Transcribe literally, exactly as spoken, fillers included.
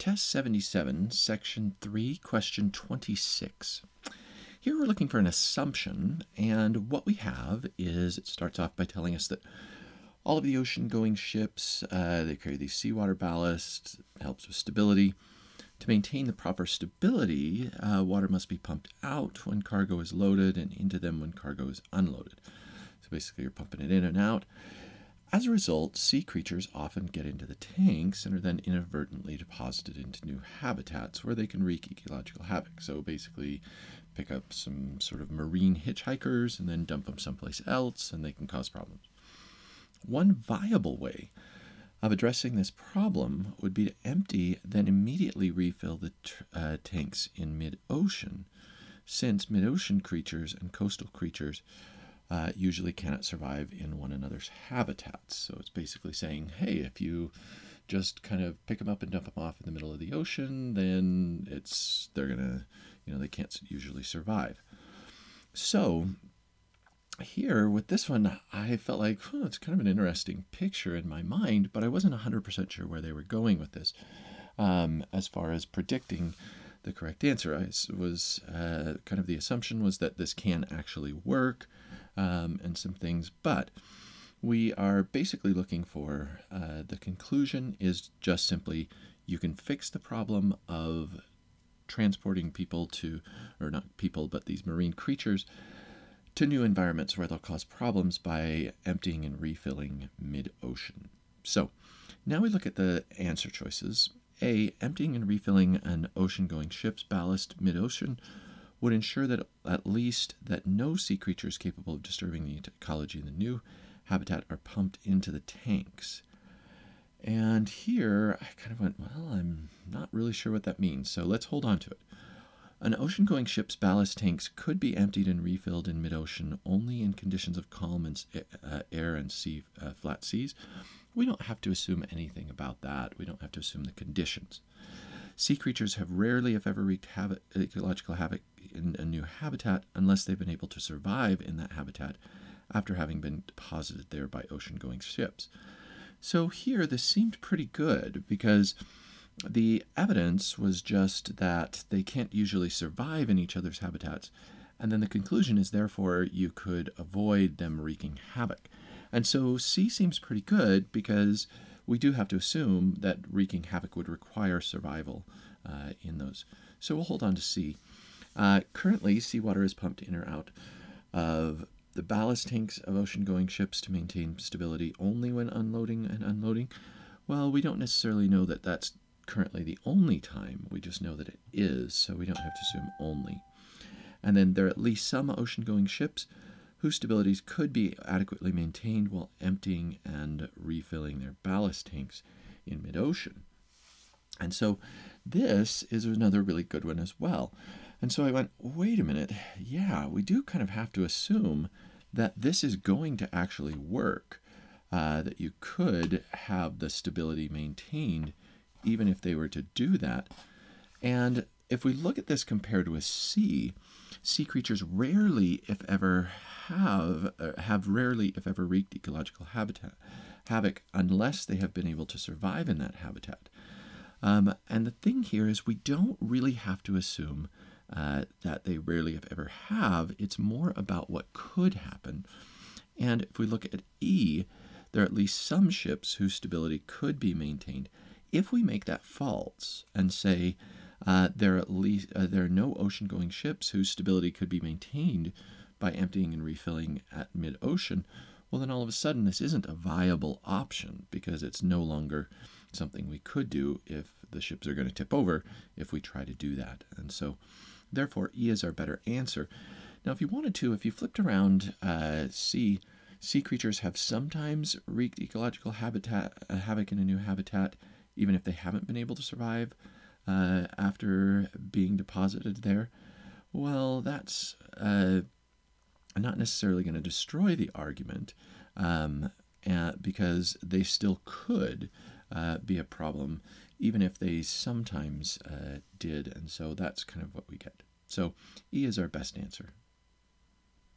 Test seventy-seven, Section three, Question twenty-six. Here we're looking for an assumption, and what we have is it starts off by telling us that all of the ocean-going ships, uh, they carry these seawater ballast, helps with stability. To maintain the proper stability, uh, water must be pumped out when cargo is loaded and into them when cargo is unloaded. So basically you're pumping it in and out. As a result, sea creatures often get into the tanks and are then inadvertently deposited into new habitats where they can wreak ecological havoc. So basically pick up some sort of marine hitchhikers and then dump them someplace else, and they can cause problems. One viable way of addressing this problem would be to empty, then immediately refill the uh, tanks in mid-ocean, since mid-ocean creatures and coastal creatures uh, usually cannot survive in one another's habitats. So it's basically saying, hey, if you just kind of pick them up and dump them off in the middle of the ocean, then it's they're gonna, you know, they can't usually survive. So here with this one, I felt like, oh, it's kind of an interesting picture in my mind, but I wasn't one hundred percent sure where they were going with this um, as far as predicting the correct answer. I was uh, kind of the assumption was that this can actually work um, and some things, but we are basically looking for uh, the conclusion is just simply you can fix the problem of transporting people to, or not people, but these marine creatures to new environments where they'll cause problems by emptying and refilling mid-ocean. So now we look at the answer choices. A, emptying and refilling an ocean-going ship's ballast mid-ocean would ensure that at least that no sea creatures capable of disturbing the ecology in the new habitat are pumped into the tanks. And here I kind of went, well, I'm not really sure what that means, so let's hold on to it. An ocean-going ship's ballast tanks could be emptied and refilled in mid-ocean only in conditions of calm and uh, air and sea, uh, flat seas. We don't have to assume anything about that. We don't have to assume the conditions. Sea creatures have rarely, if ever, wreaked havoc, ecological havoc in a new habitat unless they've been able to survive in that habitat after having been deposited there by ocean-going ships. So here, this seemed pretty good because the evidence was just that they can't usually survive in each other's habitats, and then the conclusion is therefore you could avoid them wreaking havoc. And so C seems pretty good because we do have to assume that wreaking havoc would require survival uh, in those. So we'll hold on to C. Uh, currently, seawater is pumped in or out of the ballast tanks of ocean-going ships to maintain stability only when unloading and unloading. Well, we don't necessarily know that that's currently the only time. We just know that it is, so we don't have to assume only. And then there are at least some ocean-going ships whose stabilities could be adequately maintained while emptying and refilling their ballast tanks in mid-ocean. And so this is another really good one as well. And so I went, wait a minute, yeah, we do kind of have to assume that this is going to actually work, uh, that you could have the stability maintained even if they were to do that. And if we look at this compared with C, sea creatures rarely, if ever, have uh, have rarely, if ever, wreaked ecological habitat havoc unless they have been able to survive in that habitat. Um, and the thing here is we don't really have to assume uh, that they rarely, if ever, have. It's more about what could happen. And if we look at E, there are at least some ships whose stability could be maintained. If we make that false and say uh, there are at least uh, there are no ocean-going ships whose stability could be maintained by emptying and refilling at mid-ocean, well, then all of a sudden this isn't a viable option because it's no longer something we could do if the ships are going to tip over if we try to do that. And so, therefore, E is our better answer. Now, if you wanted to, if you flipped around uh, C, sea creatures have sometimes wreaked ecological habitat uh, havoc in a new habitat, even if they haven't been able to survive uh, after being deposited there. Well, that's uh, not necessarily going to destroy the argument um, uh, because they still could uh, be a problem, even if they sometimes uh, did. And so that's kind of what we get. So E is our best answer.